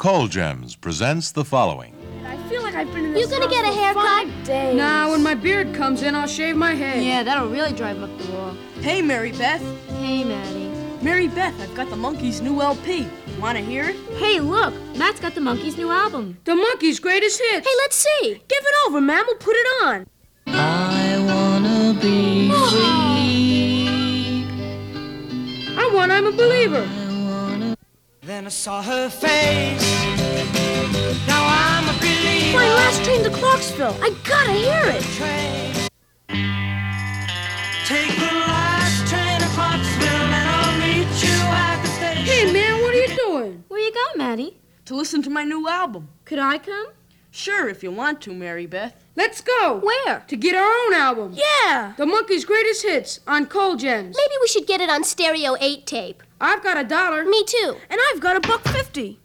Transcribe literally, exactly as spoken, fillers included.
Coal Gems presents the following. I feel like I've been in this You gonna house get a for haircut? five days. Nah, when my beard comes in, I'll shave my head. Yeah, that'll really drive up the wall. Hey, Mary Beth. Hey, Maddie. Mary Beth, I've got the Monkees' new L P. Want to hear it? Hey, look, Matt's got the Monkees' new album. The Monkees' greatest hits. Hey, let's see. Give it over, man. We'll put it on. I wanna be free. I want I'm a Believer. Then I saw her face. Now I'm a believer. My last train to Clarksville. I gotta hear it. Take the last train to Clarksville and I'll meet you at the station. Hey, man, what are you doing? Where you going, Maddie? To listen to my new album. Could I come? Sure, if you want to, Mary Beth. Let's go. Where? To get our own album. Yeah. The Monkees' greatest hits on Coal Gems. Maybe we should get it on stereo eight tape. I've got a dollar. Me too. And I've got a buck fifty.